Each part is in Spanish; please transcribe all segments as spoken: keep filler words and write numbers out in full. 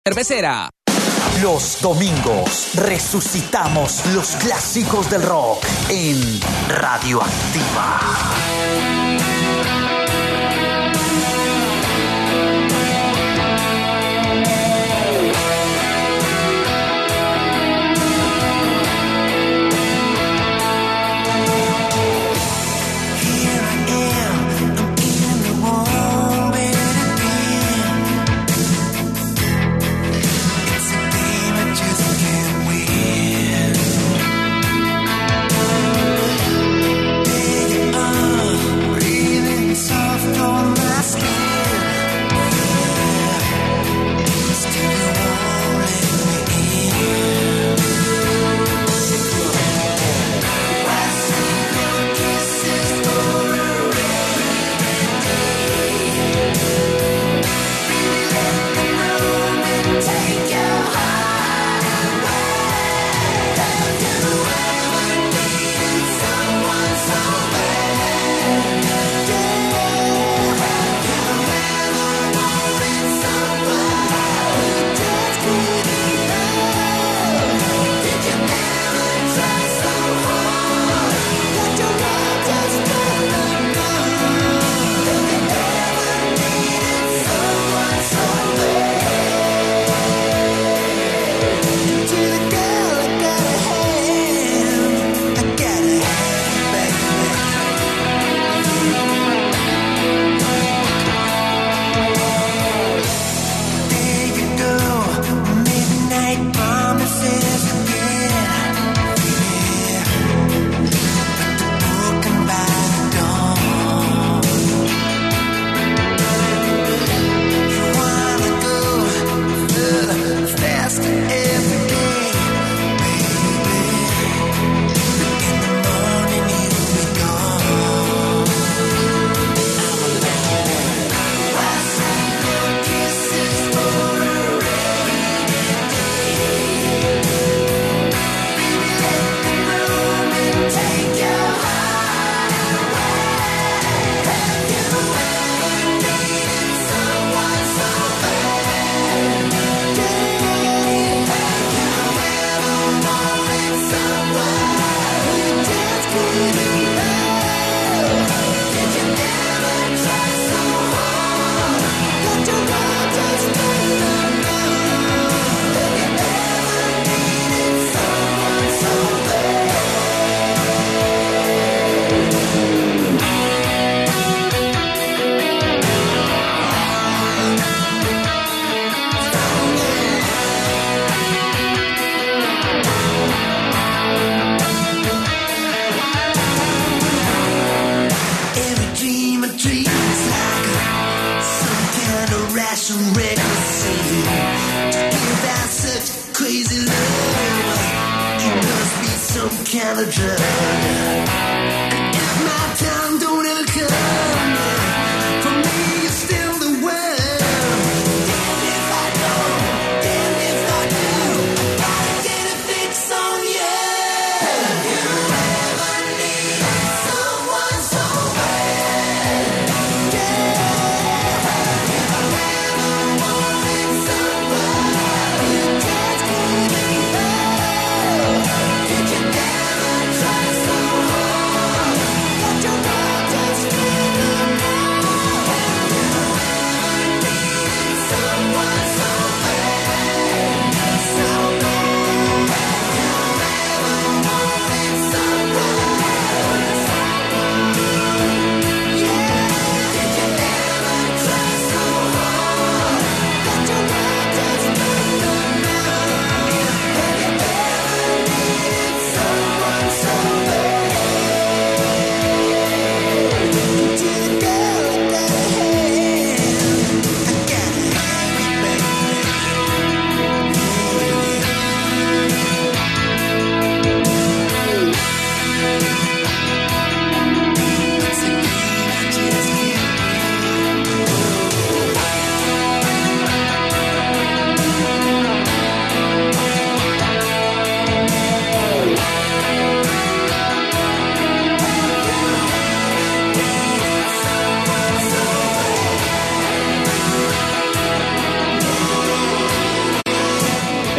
Cervecera. Los domingos resucitamos los clásicos del rock en Radioactiva. Did you never try so hard?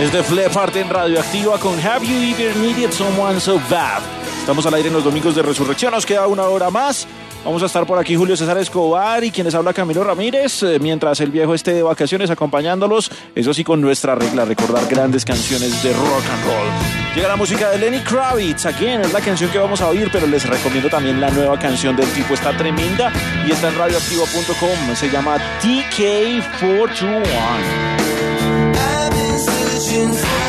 Es de Def Leppard en Radioactiva con Have You Ever Needed Someone So Bad. Estamos al aire en los domingos de Resurrección, nos queda una hora más. Vamos a estar por aquí Julio César Escobar y quienes habla Camilo Ramírez, eh, mientras el viejo esté de vacaciones acompañándolos, eso sí con nuestra regla, recordar grandes canciones de rock and roll. Llega la música de Lenny Kravitz, Again, es la canción que vamos a oír, pero les recomiendo también la nueva canción del tipo, está tremenda y está en radioactivo punto com, se llama T K cuatro dos uno. I've been searching for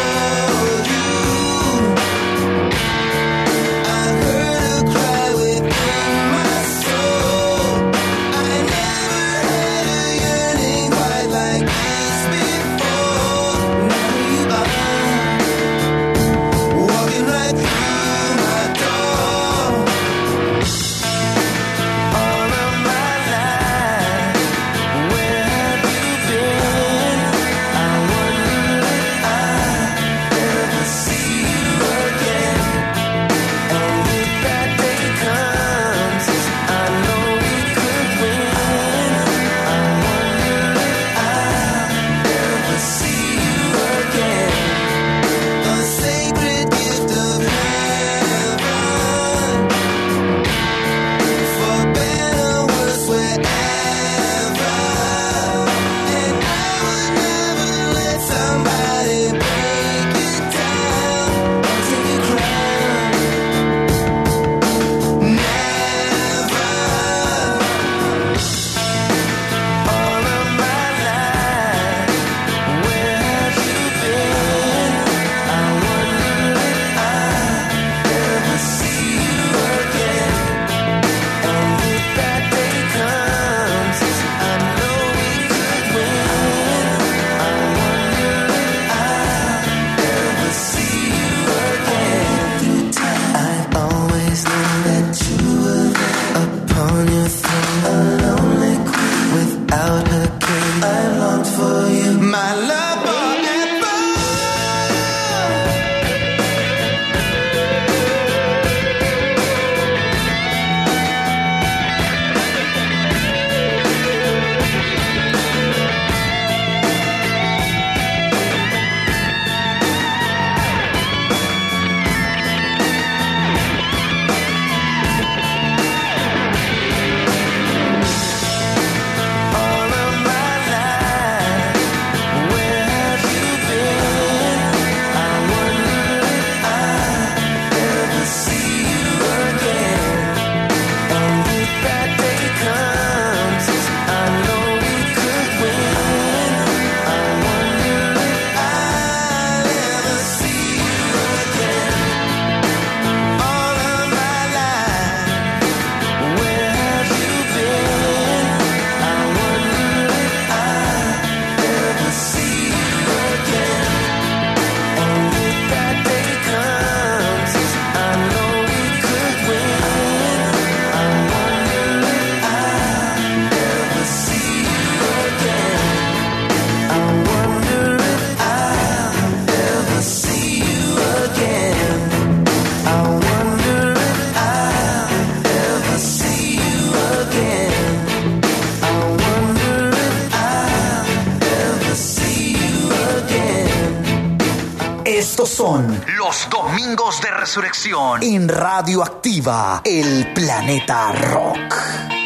Estos son los domingos de resurrección en Radioactiva, el planeta rock.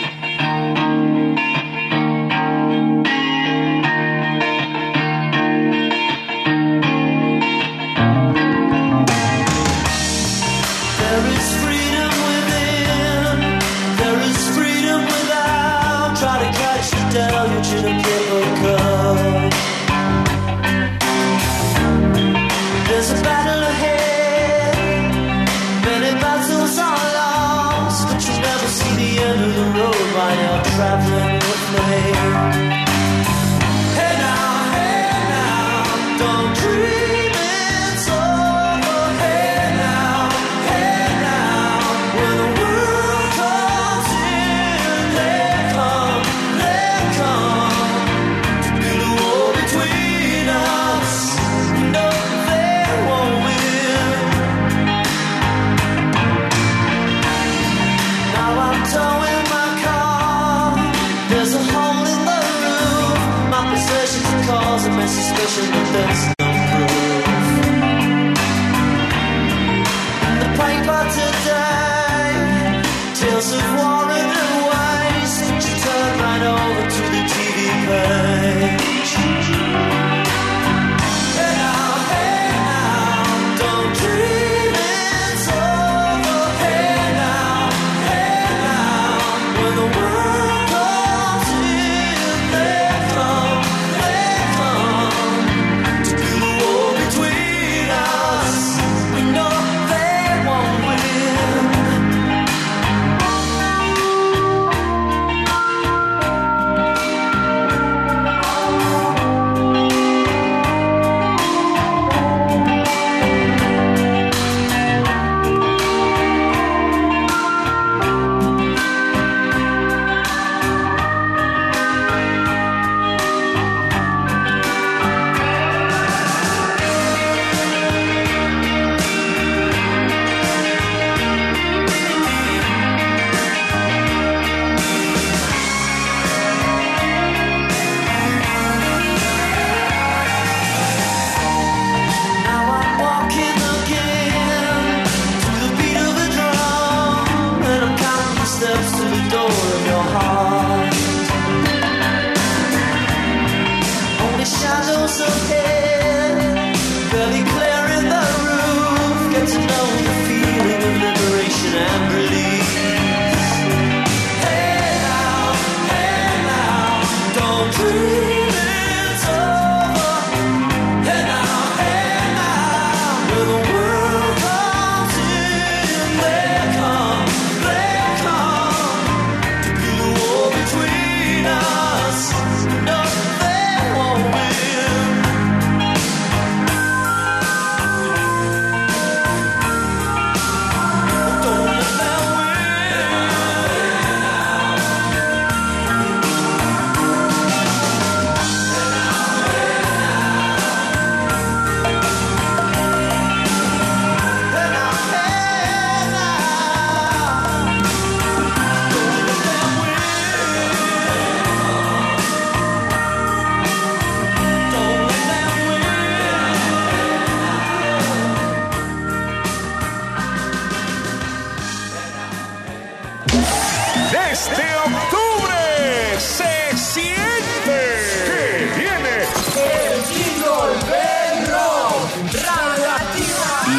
There's a battle ahead, many battles are lost, but you never see the end of the road.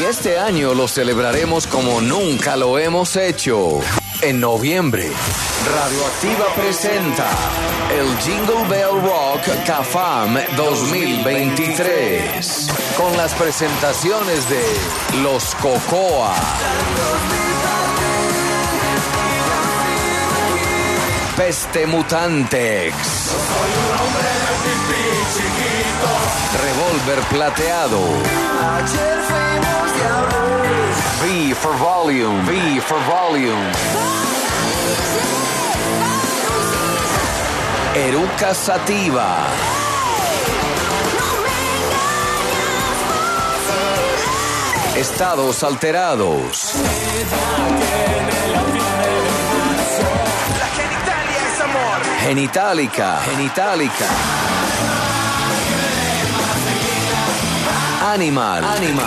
este año lo celebraremos como nunca lo hemos hecho. En noviembre, Radioactiva presenta el Jingle Bell Rock CAFAM dos mil veintitrés, con las presentaciones de Los Cocoa, Peste Mutantex, Revólver Plateado, V for Volume, V for Volume, Eruca Sativa, Estados Alterados, Genitalica, Genitalica, Animal, Animal,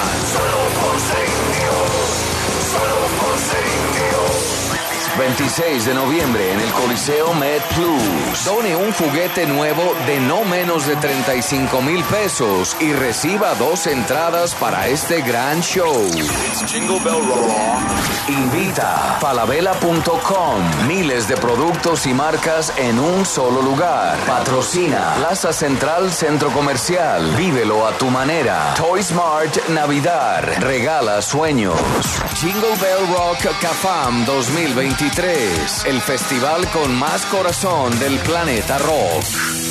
veintiséis de noviembre en el Coliseo Med Plus. Done un juguete nuevo de no menos de treinta y cinco mil pesos y reciba dos entradas para este gran show. Jingle Bell Rock. Invita falabella punto com. Miles de productos y marcas en un solo lugar. Patrocina Plaza Central Centro Comercial. Vívelo a tu manera. Toy Smart Navidad. Regala sueños. Jingle Bell Rock CAFAM dos mil veintitrés. El festival con más corazón del planeta rock.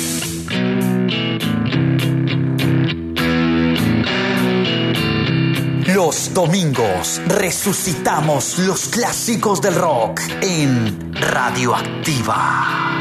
Los domingos resucitamos los clásicos del rock en Radioactiva.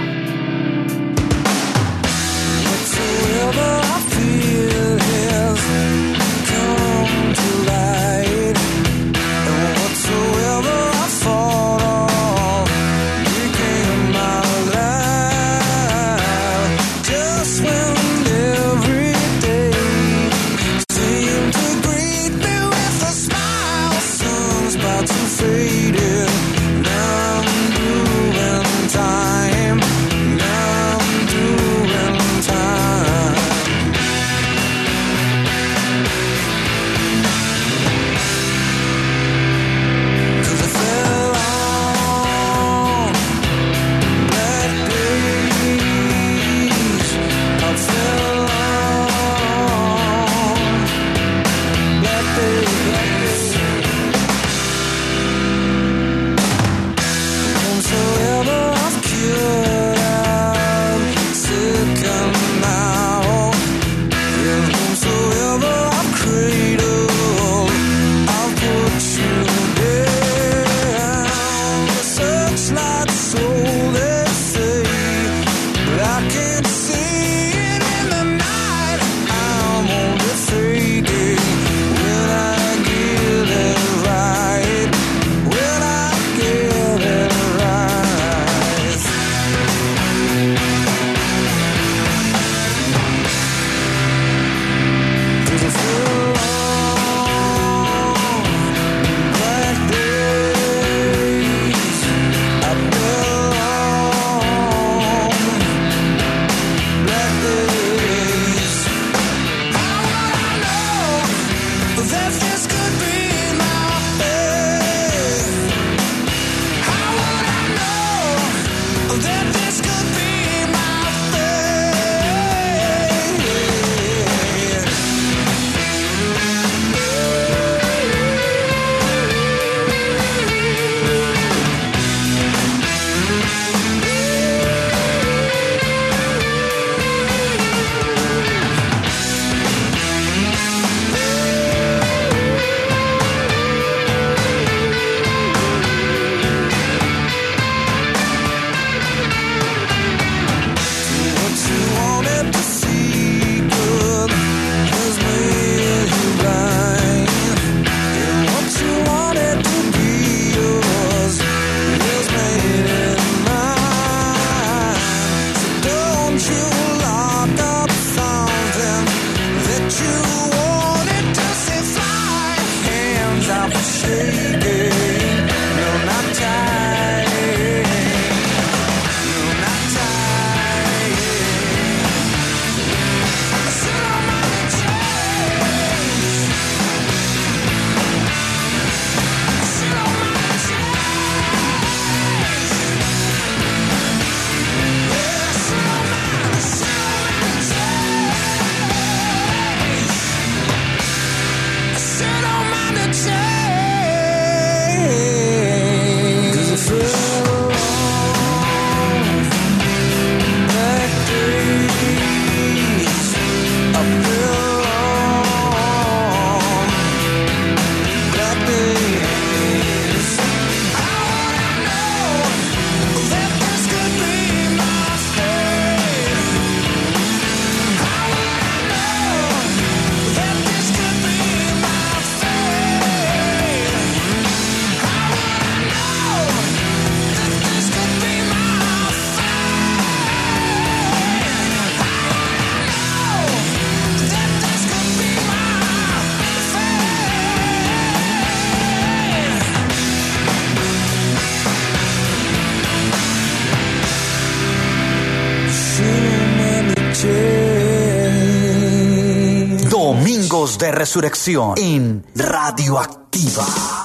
Domingos de Resurrección en Radioactiva.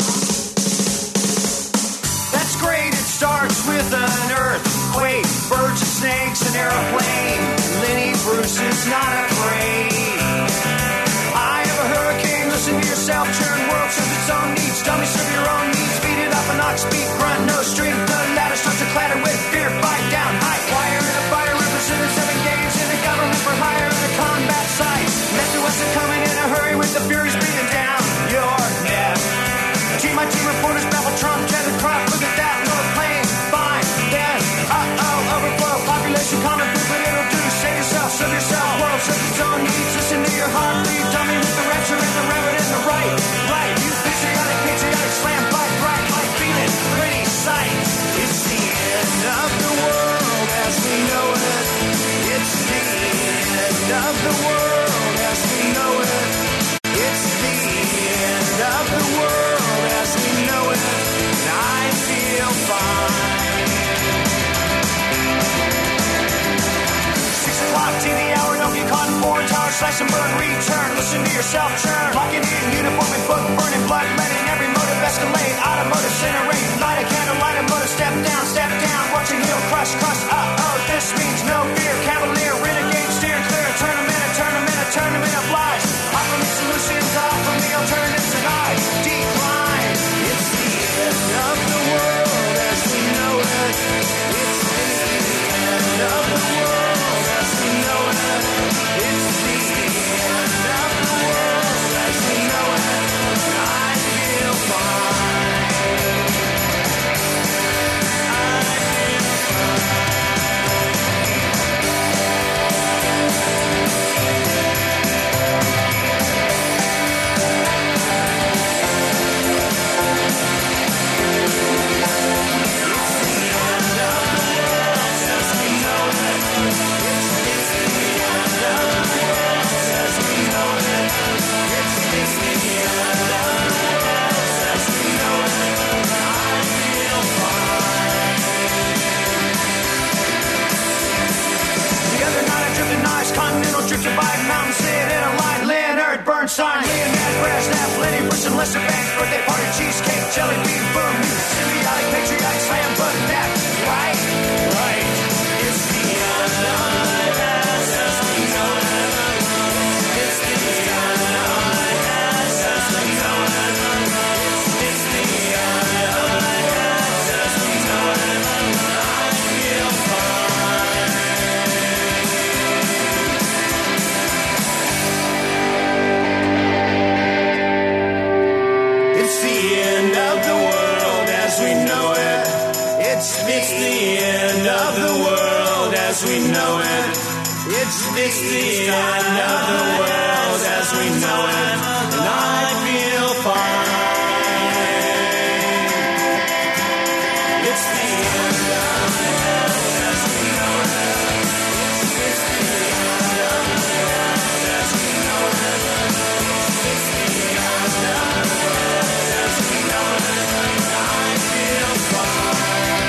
That's great, it starts with an earthquake, birds and snakes, an airplane. Lenny Bruce is not afraid. I have a hurricane, listen to yourself, churn, world serves its own needs, dummy serve your own needs, beat it up an ox, beat, grunt, no strength, the ladder starts to clatter with fear, fight down, high wire in a fire, represented seven games in the government for hire in a combat site. Matthew Weston coming in a hurry with the furies breathing down your neck. Team my team reporters babble Trump, Jet and Crop, look at that, no plane, fine, then, uh-oh, overflow, population common food, but it'll do, save yourself, serve yourself, world serves its own needs, listen to your heartbeat, dummy with the rapture and the reverend and the right, right, you patriotic, patriotic, slam, fight, right, like feeling, pretty sight, it's the end of the world as we know it, it's the end of the world as we know it, it's the end of the world as we know it, and I feel fine. Six o'clock T V hour, don't get caught in foreign tower, slice and burn, return, listen to yourself churn, locking in, uniform and book, burning blood, letting every motive escalate, automotive incinerate, light a candle, light a motive, step down, step down, watching heel crush, crush, uh-oh, this means no fear, cavalier, renegade, steer clear, tournament, a tournament, a tournament of lies, offer me solutions, offer me alternatives, and I decline, it's the end of the world as we know it, it's the end of the world as we know it, it's the end of the world as we know it, and I feel fine, I feel fine. Drifted by a mountain, sitting in a line, Leonard Bernstein, Leonard Brezhnev, Lenny Bruce and Lester Banks, birthday party, cheesecake, jelly bean, boom, symbiotic, patriotic, slam, but that, right, right, it's the end of as we know it, it's the end of as we know it, it's the end of as we know it, I feel fine. It's the end of the world as we know it. It's, it's the end of the world as we know it. It's, it's the end of the world as we know it. And I feel fine. It's the end of the world as we know it. It's, it's the end of the world as we know it. It's the end of the world as we know it. And I feel fine.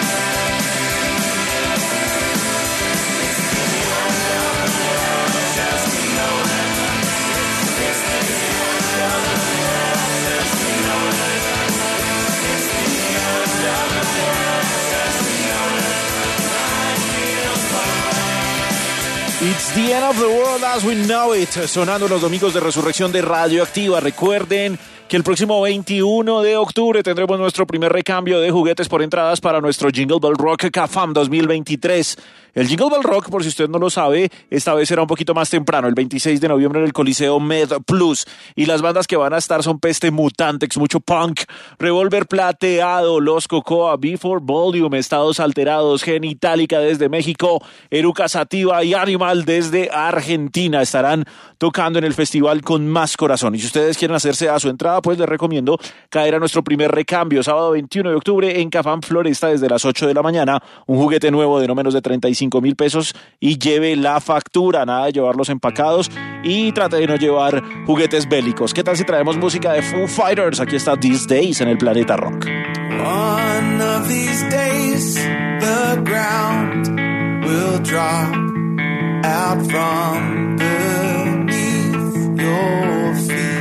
It's the end of the world as we know it. It's, it's the end of the world as we know it. It's the end of the world as we know it. And I feel fine. It's the end of the world as we know it, sonando los domingos de Resurrección de Radioactiva. Recuerden que el próximo veintiuno de octubre tendremos nuestro primer recambio de juguetes por entradas para nuestro Jingle Bell Rock CAFAM dos mil veintitrés. El Jingle Bell Rock, por si usted no lo sabe, esta vez será un poquito más temprano, el veintiséis de noviembre en el Coliseo Med Plus. Y las bandas que van a estar son Peste Mutantex, mucho punk, Revolver Plateado, Los Cocoa, Before Volume, Estados Alterados, Genitalica desde México, Eruca Sativa y Animal desde Argentina. Estarán tocando en el festival con más corazón. Y si ustedes quieren hacerse a su entrada, pues les recomiendo caer a nuestro primer recambio, sábado veintiuno de octubre en CAFAM Floresta desde las ocho de la mañana. Un juguete nuevo de no menos de treinta y cinco mil pesos y lleve la factura, nada de llevarlos empacados y trate de no llevar juguetes bélicos. ¿Qué tal si traemos música de Foo Fighters? Aquí está These Days en el Planeta Rock. One of these days the ground will drop out from beneath your feet.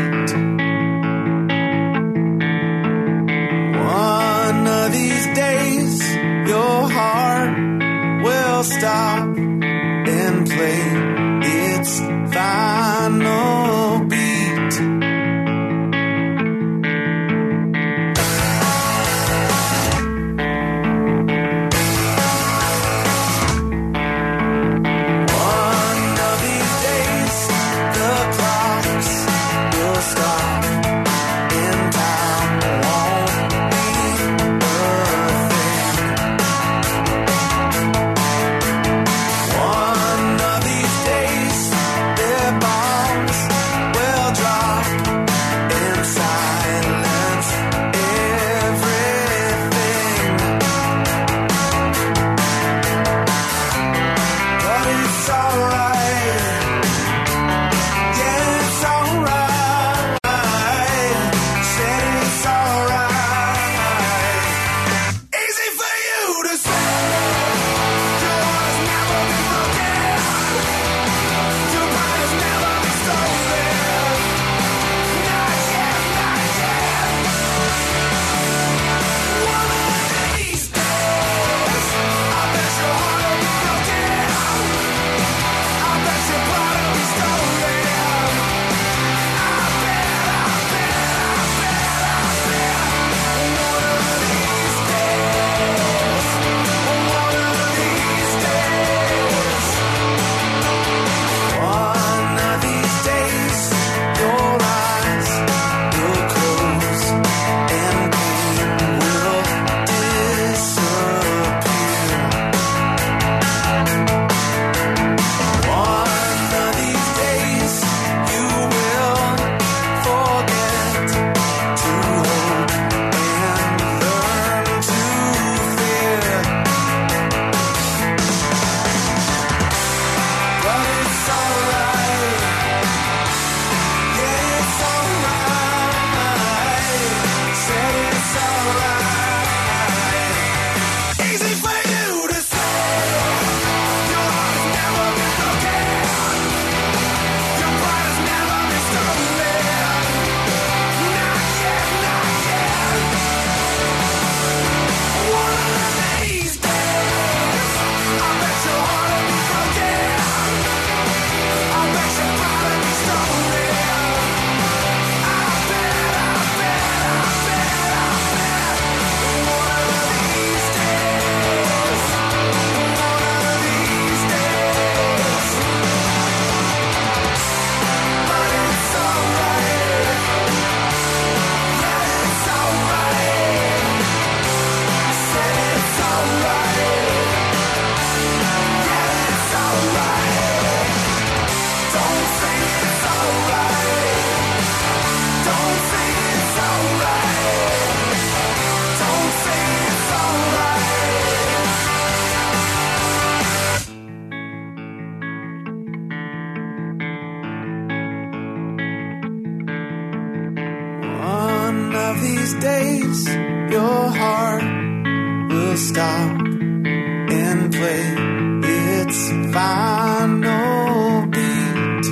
One of these days, your heart will stop and play its final beat.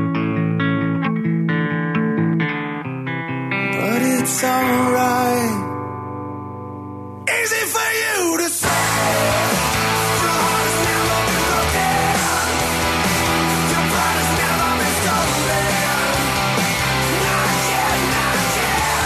But it's alright. Easy for you to say. Your heart has never been broken. Your pride has never been stolen. Not yet, not yet.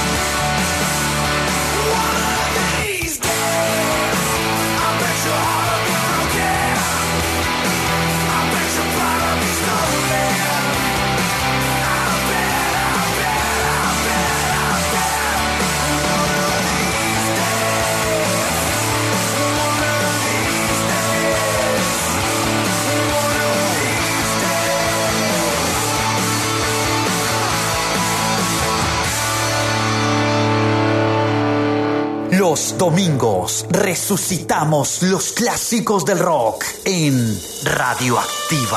One of these days, I bet your heart will be broken. I bet your pride will be stolen. I bet, I bet, I bet, I bet. One of these days, one of these days, one of these days. Los domingos resucitamos los clásicos del rock en Radioactiva.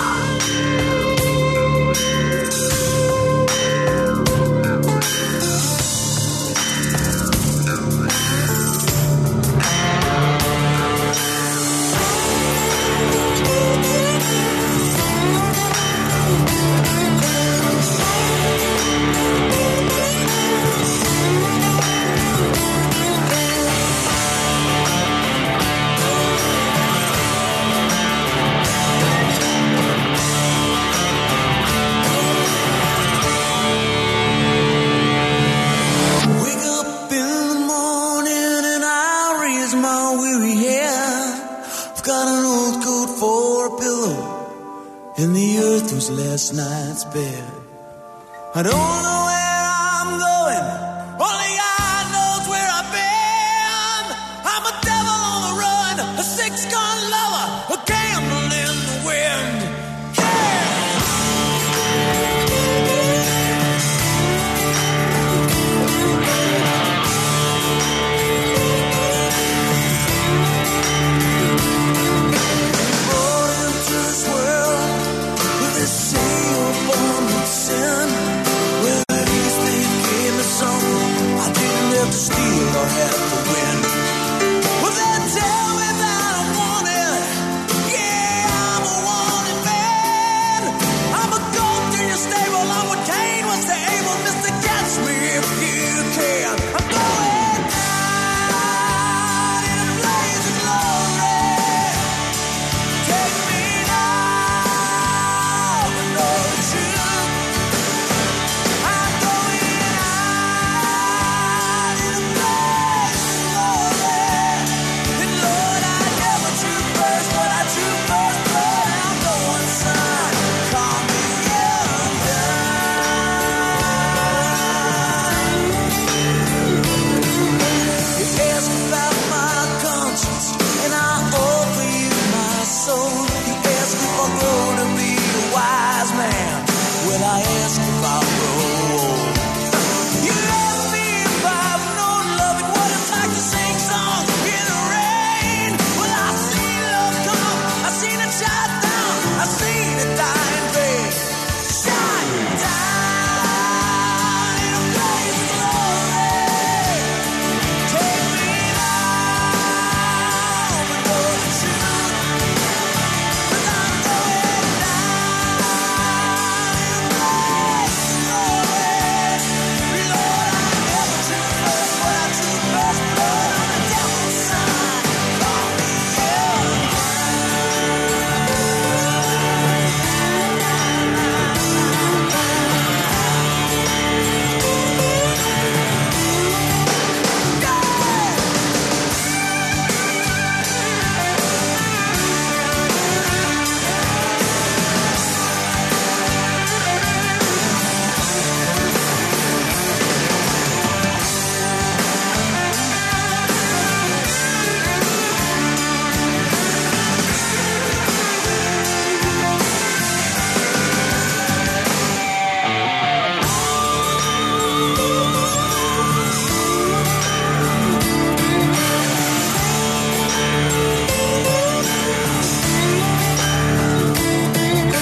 Wake up in the morning and I raise my weary head. I've got an old coat for a pillow, and the earth was last night's bed. I don't know where I'm going, only God knows where I've been. I'm a devil on the run, a six-gun lover, a candle in the wind. Yeah! Born into this world where they say you're born with sin. Well, at least they gave me something I didn't have to steal or have to win. Well, they tell me that I'm wanted. Yeah, I'm a wanted man. I'm a goat in your stable. I'm what Cain was to Abel. Mister Catch me if you can. I'm going down in a blaze of glory. Take me now, but know the truth. I'm going out in a blaze of glory. And Lord, I never choose first, but I choose first blood. And I'm going, son, call me young You ask about my conscience, and I offer you my soul. You ask if I'll grow to be a wise man. Well, I ask if I'll grow old. You ask me if I've known love and what it's like to sing songs in the rain. Well, I've seen love come, I've seen it shine down, I've seen it die in vain. Shine down in a blaze of glory. Take me now, but know the truth. 'Cause I'm going down in a blaze of glory. Lord, I never choose first, but I choose first blood. I'm the devil's son. Call me young.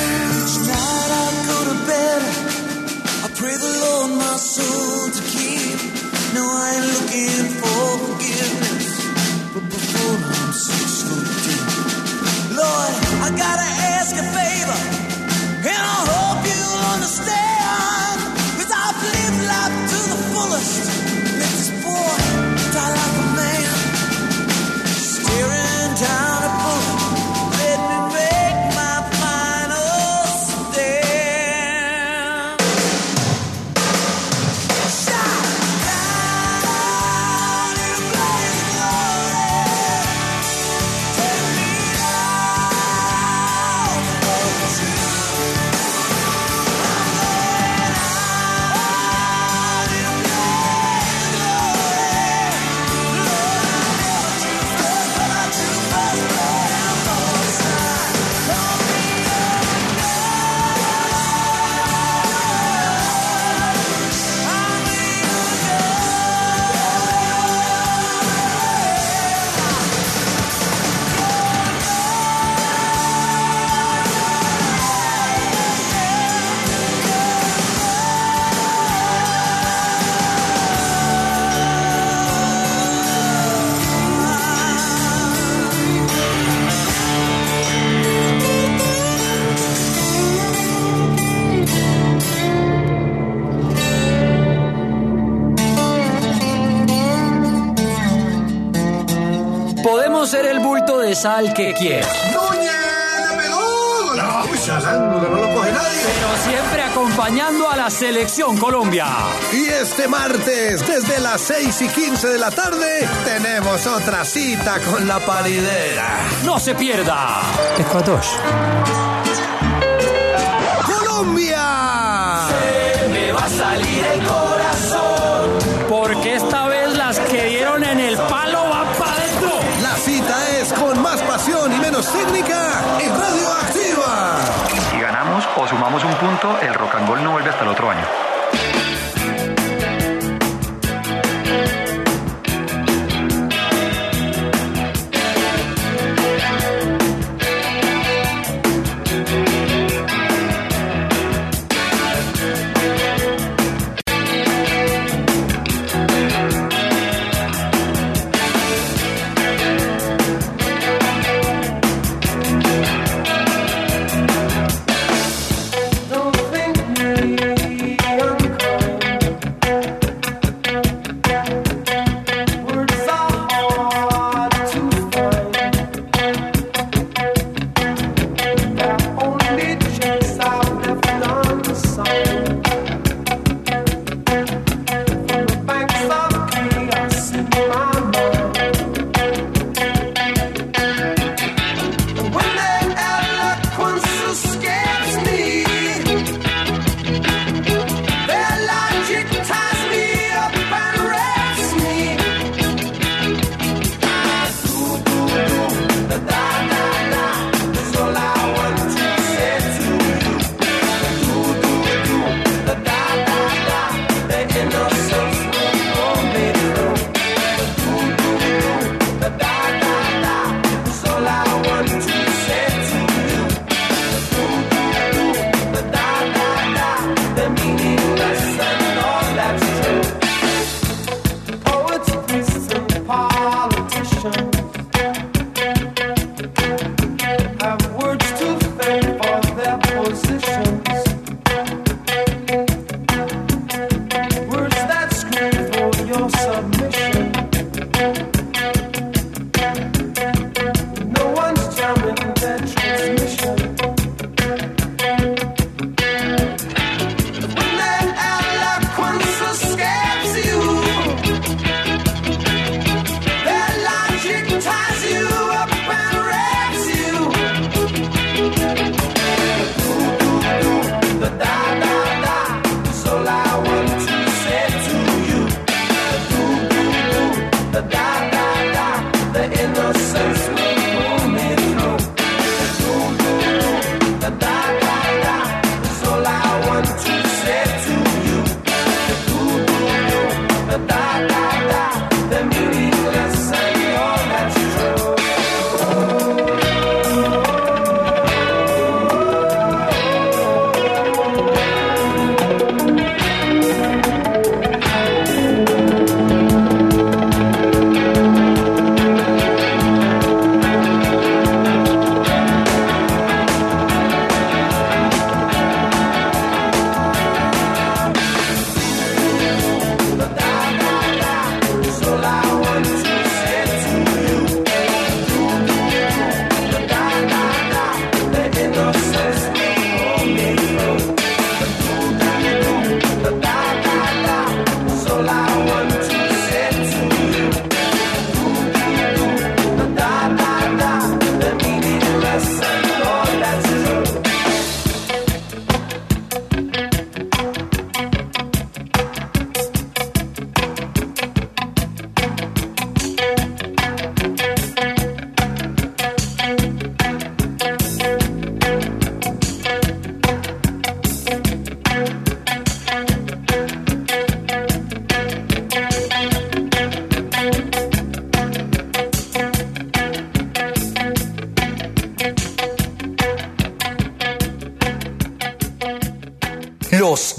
Each night I go to bed, I pray the Lord my soul to keep. No, I ain't looking for forgiveness, but before I'm six foot deep. Lord, I gotta ask a favor, and I hope you'll understand, 'cause I've lived life to the fullest. Let this boy die like a man, staring down a bullet. Let me make my final stand. Shot down in a blaze of glory. Take me down for the truth. I'm going out in a blaze of glory. Lord, I never drew first, but I drew first blood and both sides. Call me up I'm in Podemos ser el bulto de sal que quiera, ¡Núñez! ¡Le pegó! No, pues charlando, no lo coge nadie. pero siempre acompañando a la Selección Colombia. Y este martes, desde las seis y quince de la tarde, tenemos otra cita con la paridera. No se pierda. Ecuador. ¡Colombia! Me va a salir el corazón. Porque esta vez las que dieron en el palo van para adentro. La cita es con más pasión y menos técnica en Radioactiva. Si ganamos o sumamos un punto, el Rock and Roll no vuelve hasta el otro año. Don't think me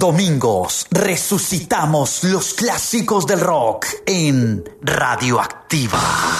domingos resucitamos los clásicos del rock en Radioactiva.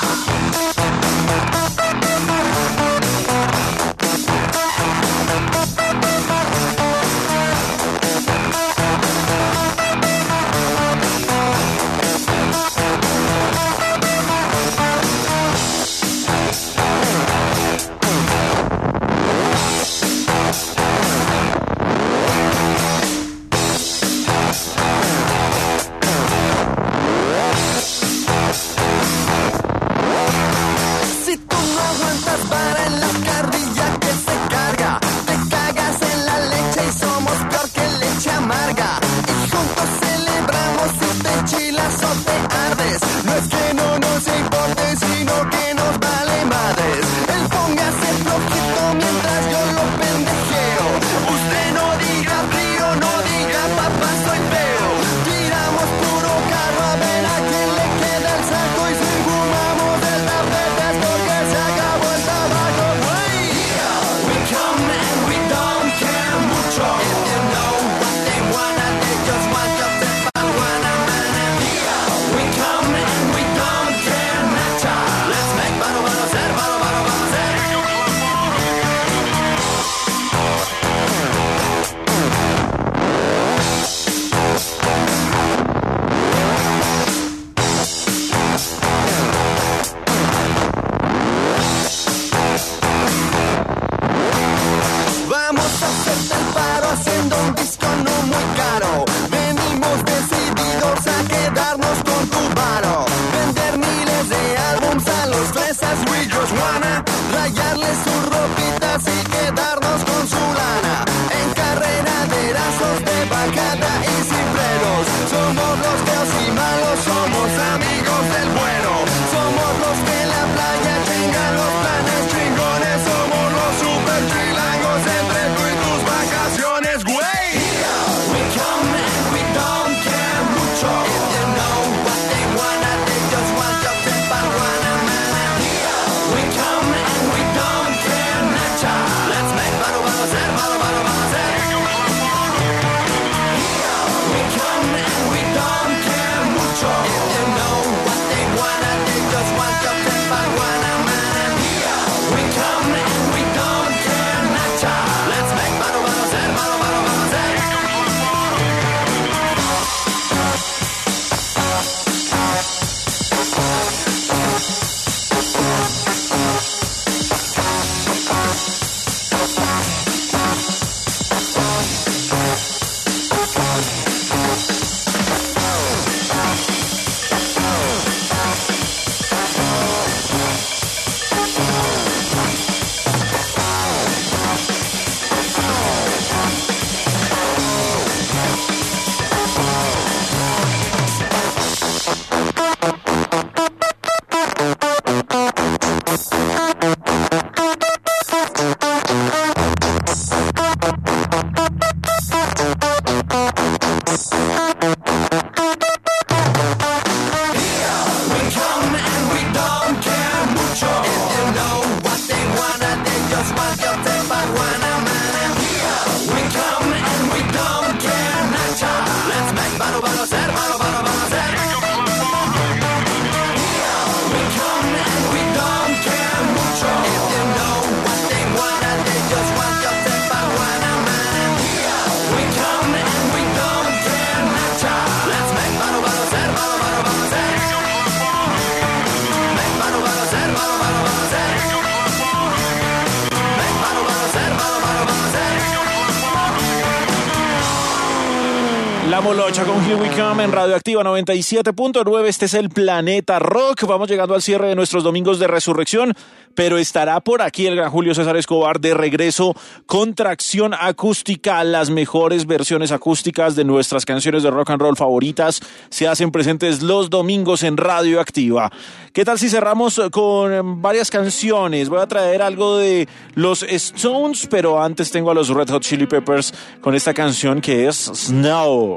La Molocha con Here We Come en Radioactiva noventa y siete punto nueve. Este es el Planeta Rock. Vamos llegando al cierre de nuestros domingos de resurrección, pero estará por aquí el gran Julio César Escobar de regreso con tracción acústica. Las mejores versiones acústicas de nuestras canciones de rock and roll favoritas se hacen presentes los domingos en Radioactiva. ¿Qué tal si cerramos con varias canciones? Voy a traer algo de los Stones, pero antes tengo a los Red Hot Chili Peppers con esta canción que es Snow.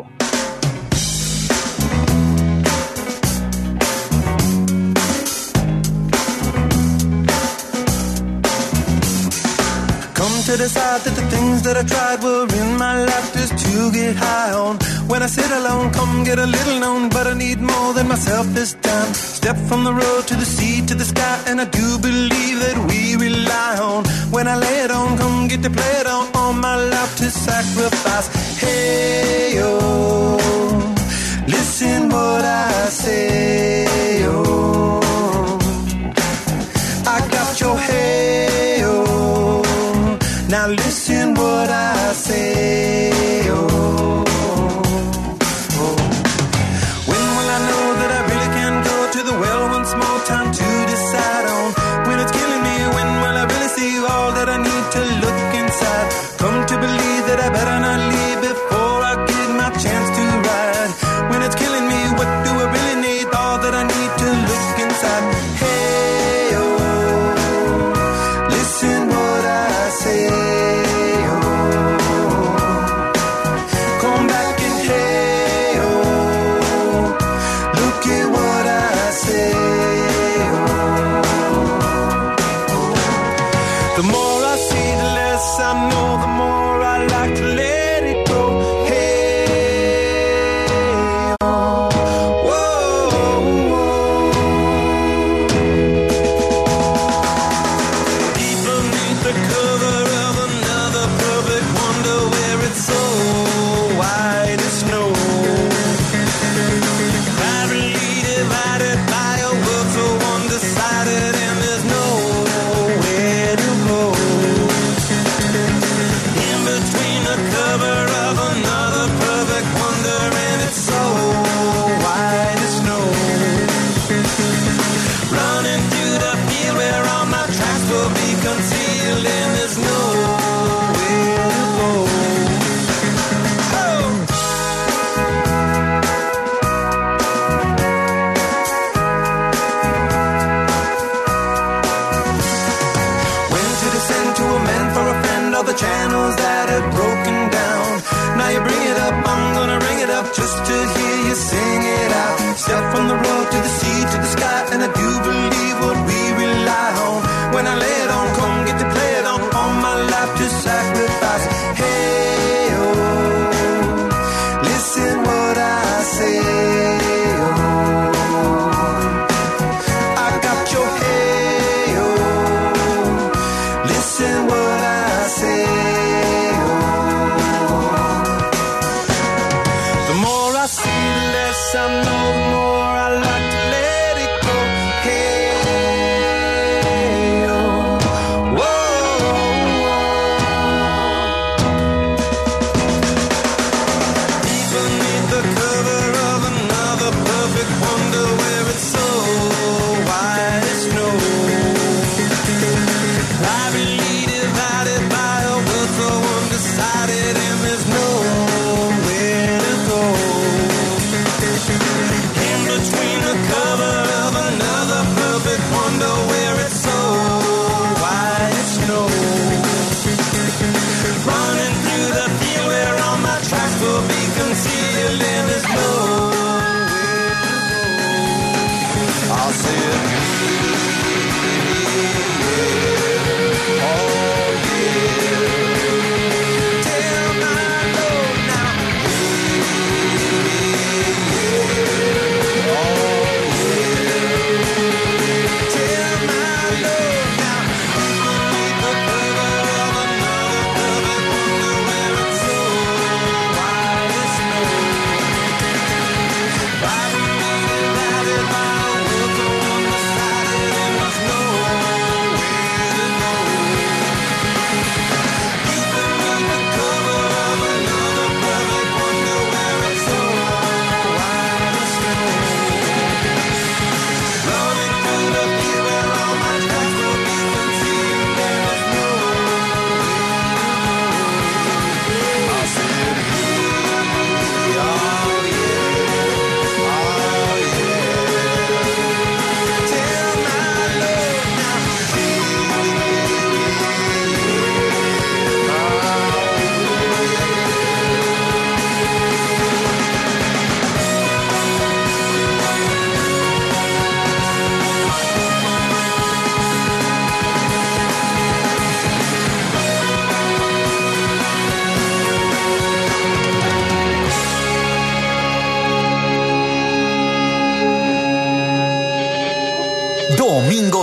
Come to to decide that the things that I tried were in my life just to get high on. When I sit alone, come get a little known, but I need more than myself this time. Step from the road to the sea to the sky, and I do believe that we rely on. When I lay it on, come get to play it on, all my life to sacrifice. Hey, oh, listen what I say, oh, I got your hey, oh, now listen what I say, oh, oh. When will I know that I really can go to the well once more? Time to decide on when it's killing me. When will I really see all that I need to look inside? Come to believe that I better not leave before I get my chance to ride. When it's killing me, what do I really need? All that I need to look inside. Hey, oh, listen what I say, oh, come back and hey, oh, look at what I say, oh. The more I see, the less I know, the more I like to let it go. Channels that have broken down. Now you bring it up, I'm gonna ring it up just to hear you sing it out. Step from the road to the sea to the sky, and I do believe what we rely on. When I lay it on, come get to play it on. All my life to sacrifice. Hey, oh, listen what I say, oh, I got your hey, oh, listen what I say. I know, the more I like to let it go. Hey,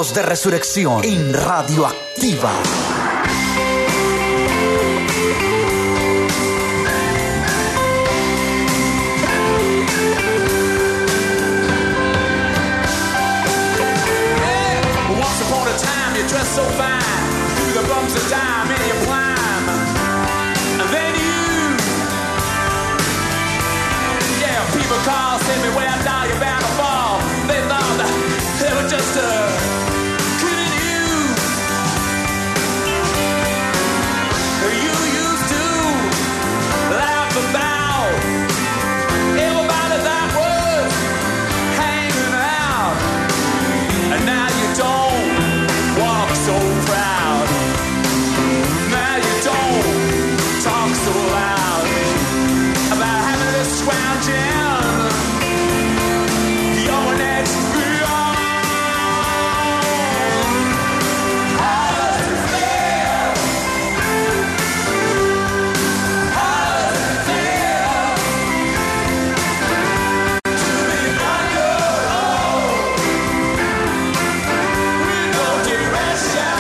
Domingos de Resurrección en Radioactiva. Dressed so fine, through the bumps of time and you climb. And then you, yeah, people call, say me where I die, you're bound to fall. They thought that they were just uh, kidding you. You used to laugh about everybody that was hanging out, and now you don't walk so proud. Now you don't talk so loud about having this scrounging your next beyond. How does it feel? How does it feel to be on your own with no direction?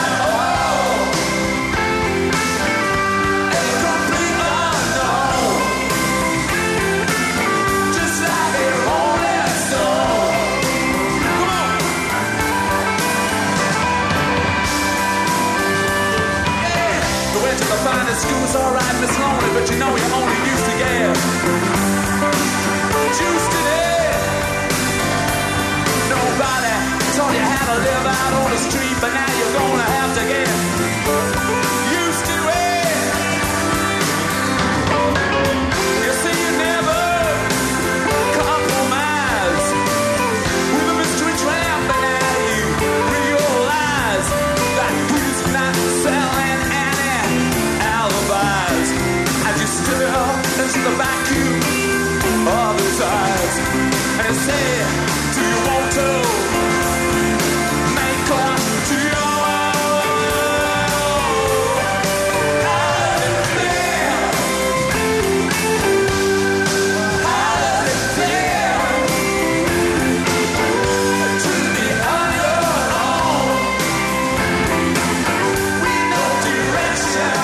School's alright, Miss Lonely, but you know you only used to get juice today. Nobody taught you how to live out on the street, but now you're gonna have to get used to it. You see, you never compromise with a mystery tramp, but now you realize that he's not selling alibis as you stare into the vacuum of his eyes and you say, do you want to make love to you? How does it feel? How does it feel to be on your own with no direction?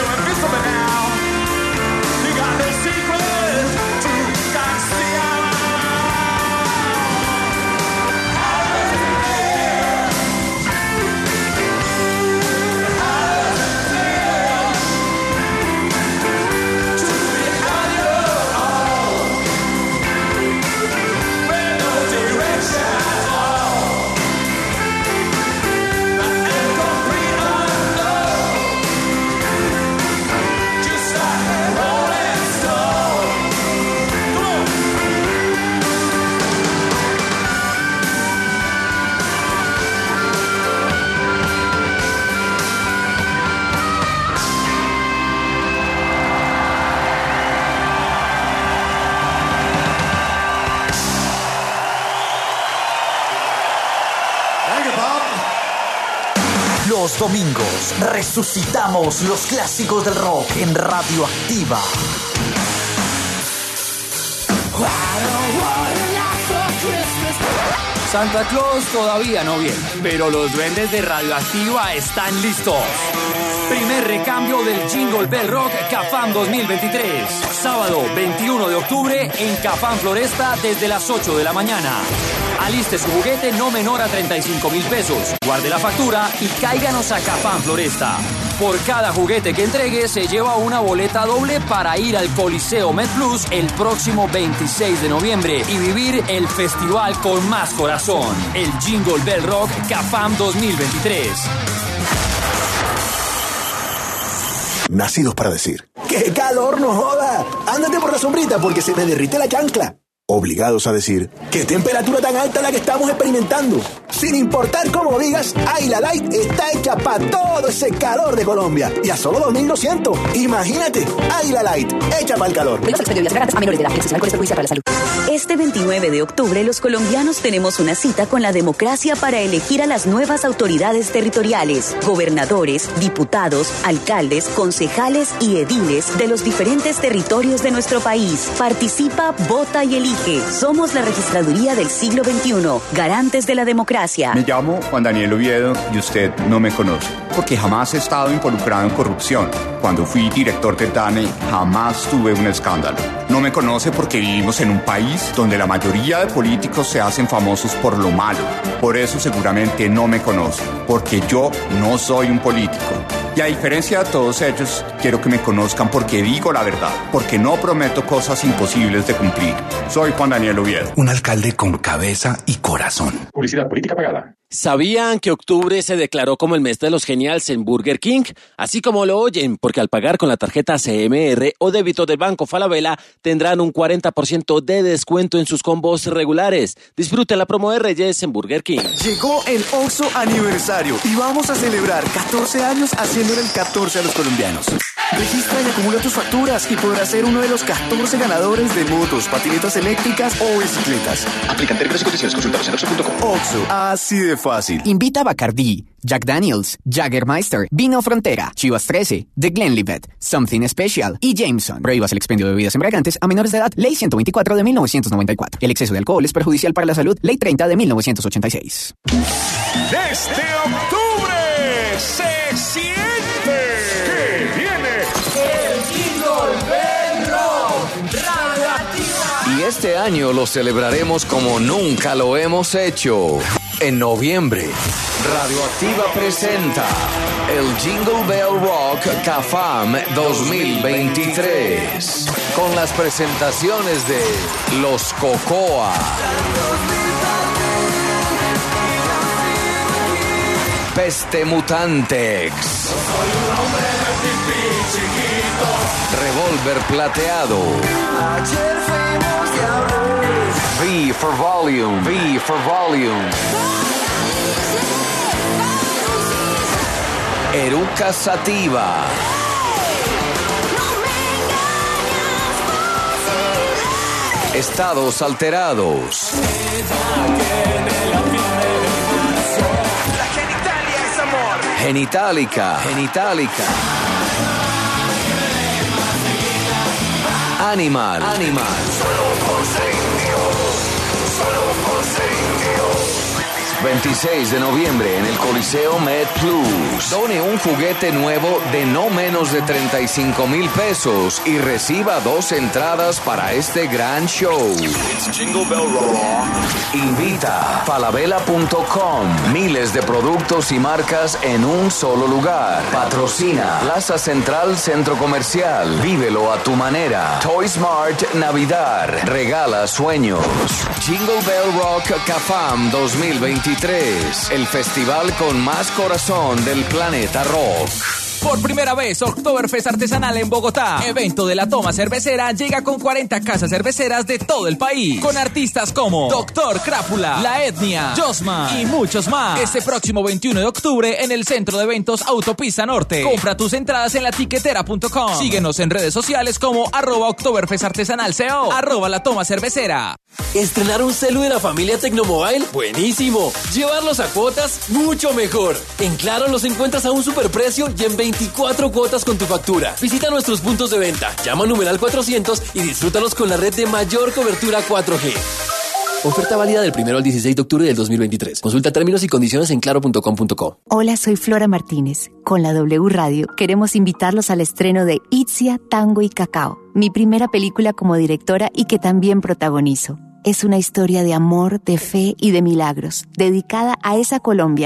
Now, you got no secret to conceal. Los domingos resucitamos los clásicos del rock en Radioactiva. Santa Claus todavía no viene, pero los duendes de Radioactiva están listos. Primer recambio del Jingle Bell Rock Cafam dos mil veintitrés. Sábado veintiuno de octubre en Cafam Floresta desde las ocho de la mañana. Aliste su juguete no menor a treinta y cinco mil pesos. Guarde la factura y cáiganos a Cafam Floresta. Por cada juguete que entregue se lleva una boleta doble para ir al Coliseo MedPlus el próximo veintiséis de noviembre y vivir el festival con más corazón. El Jingle Bell Rock Cafam dos mil veintitrés. Nacidos para decir. ¡Qué calor, no joda! Ándate por la sombrita porque se me derrite la chancla. Obligados a decir. ¡Qué temperatura tan alta la que estamos experimentando! Sin importar cómo digas, Águila Light está hecha para todo ese calor de Colombia. Y a solo dos mil doscientos. Imagínate, Águila Light, hecha para el calor. A menores de edad, el alcohol es perjudicial para la salud. Este veintinueve de octubre, los colombianos tenemos una cita con la democracia para elegir a las nuevas autoridades territoriales, gobernadores, diputados, alcaldes, concejales y ediles de los diferentes territorios de nuestro país. Participa, vota y elige. Somos la registraduría del siglo veintiuno, garantes de la democracia. Me llamo Juan Daniel Oviedo y usted no me conoce, porque jamás he estado involucrado en corrupción. Cuando fui director del D A N E, jamás tuve un escándalo. No me conoce porque vivimos en un país donde la mayoría de políticos se hacen famosos por lo malo. Por eso seguramente no me conoce, porque yo no soy un político. Y a diferencia de todos ellos, quiero que me conozcan porque digo la verdad, porque no prometo cosas imposibles de cumplir. Soy Juan Daniel Oviedo. Un alcalde con cabeza y corazón. Publicidad política pagada. ¿Sabían que octubre se declaró como el mes de los genials en Burger King? Así como lo oyen, porque al pagar con la tarjeta C M R o débito del Banco Falabella tendrán un cuarenta por ciento de descuento en sus combos regulares. Disfruten la promo de Reyes en Burger King. Llegó el Oxxo aniversario y vamos a celebrar catorce años haciéndole el catorce a los colombianos. Registra y acumula tus facturas y podrás ser uno de los catorce ganadores de motos, patinetas eléctricas o bicicletas. Aplican términos y condiciones. Consultados en oxxo punto com. Oxxo, así de fácil. Invita a Bacardí, Jack Daniels, Jägermeister, Vino Frontera, Chivas trece, The Glenlivet, Something Special y Jameson. Prohíbas el expendio de bebidas embriagantes a menores de edad. Ley ciento veinticuatro de mil novecientos noventa y cuatro. El exceso de alcohol es perjudicial para la salud. Ley treinta de mil novecientos ochenta y seis. Desde octubre se siente que viene el Jingle Bell Rock Radioactiva. Y este año lo celebraremos como nunca lo hemos hecho. En noviembre, Radioactiva presenta el Jingle Bell Rock Cafam dos mil veintitrés con las presentaciones de Los Cocoa, Peste Mutantex, Revólver Plateado, V for Volume, V for Volume, Eruca Sativa, Estados Alterados, Genitalica, Genitalica, Animal, Animal, veintiséis de noviembre en el Coliseo MedPlus. Done un juguete nuevo de no menos de treinta y cinco mil pesos y reciba dos entradas para este gran show. Invita falabella punto com. Miles de productos y marcas en un solo lugar. Patrocina Plaza Central Centro Comercial. Vívelo a tu manera. Toy Smart Navidad. Regala sueños. Jingle Bell Rock Cafam dos mil veintitrés. El festival con más corazón del planeta rock. Por primera vez, Oktoberfest Artesanal en Bogotá. Evento de la toma cervecera llega con cuarenta casas cerveceras de todo el país. Con artistas como Doctor Crápula, La Etnia, Josman y muchos más. Este próximo veintiuno de octubre en el Centro de Eventos Autopista Norte. Compra tus entradas en la tiquetera punto com. Síguenos en redes sociales como arroba Oktoberfest Artesanal C O, arroba la toma cervecera. ¿Estrenar un celu de la familia Tecnomobile? ¡Buenísimo! ¿Llevarlos a cuotas? ¡Mucho mejor! En Claro los encuentras a un superprecio y en veinticuatro cuotas con tu factura. Visita nuestros puntos de venta, llama al numeral cuatrocientos y disfrútalos con la red de mayor cobertura cuatro G. Oferta válida del primero al dieciséis de octubre del dos mil veintitrés. Consulta términos y condiciones en claro punto com punto co. Hola, soy Flora Martínez. Con la W Radio queremos invitarlos al estreno de Itzia, Tango y Cacao, mi primera película como directora y que también protagonizo. Es una historia de amor, de fe y de milagros, dedicada a esa Colombia